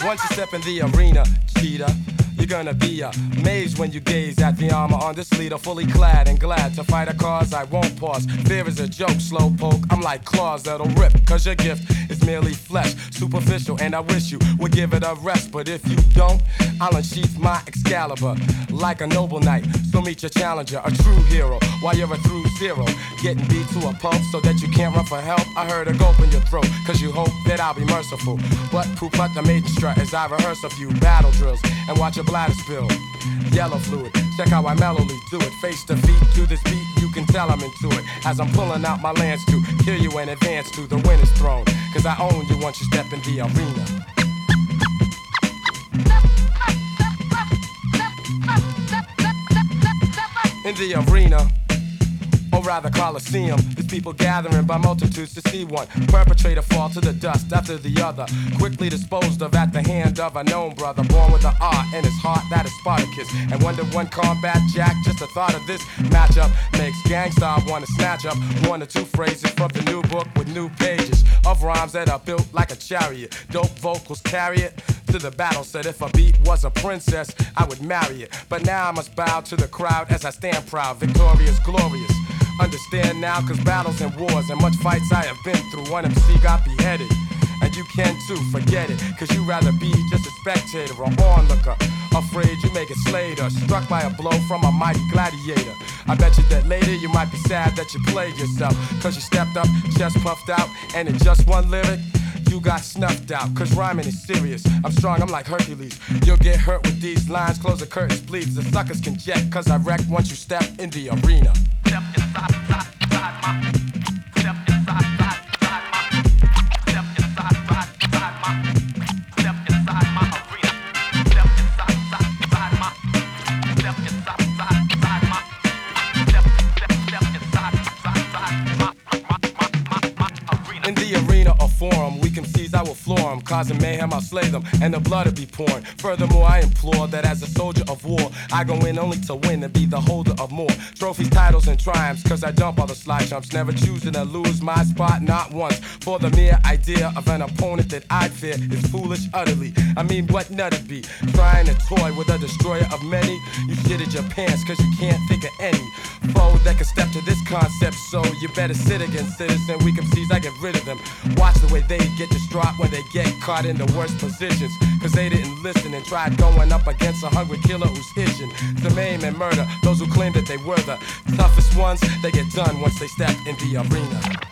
Once you step in the arena, cheetah, you're gonna be amazed when you gaze at the armor on this leader, fully clad and glad to fight a cause I won't pause. Fear is a joke, slow poke. I'm like claws that'll rip, cause your gift is merely flesh, superficial, and I wish you would give it a rest. But if you don't, I'll unsheath my Excalibur like a noble knight. So meet your challenger, a true hero, while you're a through zero, getting beat to a pulp so that you can't run for help. I heard a gulp in your throat, cause you hope that I'll be merciful. But poop out the maiden strut as I rehearse a few battle drills and watch your bladder spill yellow fluid. Check how I mellowly do it, face to feet to this beat. You can tell I'm into it as I'm pulling out my lance to kill you and advance to the winner's throne. Cause I own you once you step in the arena. In the arena, or rather Coliseum, there's people gathering by multitudes to see one perpetrator fall to the dust after the other, quickly disposed of at the hand of a known brother, born with an art in his heart that is Spartacus. And when the one combat jack, just the thought of this matchup makes gangsta wanna snatch up one or two phrases from the new book with new pages of rhymes that are built like a chariot. Dope vocals carry it to the battle. Said if a beat was a princess, I would marry it. But now I must bow to the crowd as I stand proud, victorious, glorious. Understand now, cause battles and wars and much fights I have been through. One MC got beheaded, and you can too, forget it. Cause you'd rather be just a spectator or onlooker, afraid you may get slayed or struck by a blow from a mighty gladiator. I bet you that later you might be sad that you played yourself, cause you stepped up, chest puffed out, and in just one lyric you got snuffed out. Cause rhyming is serious, I'm strong, I'm like Hercules. You'll get hurt with these lines, close the curtains please. The suckers can jet, cause I wreck once you step in the arena. Step inside, inside my, step inside, inside my, step inside, inside my, step inside my arena. Step inside, inside my, step inside, inside my, step inside my arena. In the arena or forum, we can seize, I will floor them, causing mayhem, I'll slay them, and the blood will be pouring. Furthermore, I implore that as a soldier of war, I go in only to win and be the holder of more trophies, titles, and triumphs. Cause I dump all the slide jumps, never choosing to lose my spot, not once. For the mere idea of an opponent that I'd fear is foolish utterly. I mean, what nut'd be trying to toy with a destroyer of many? You shitted your pants cause you can't think of any foe that can step to this concept. So you better sit against citizen. Weak MCs, I get rid of them. Watch the way they get distraught when they get caught in the worst positions, cause they didn't listen and tried going up against a hungry killer who's itching to maim and murder those who claim that they were the toughest ones. They get done once they step in the arena.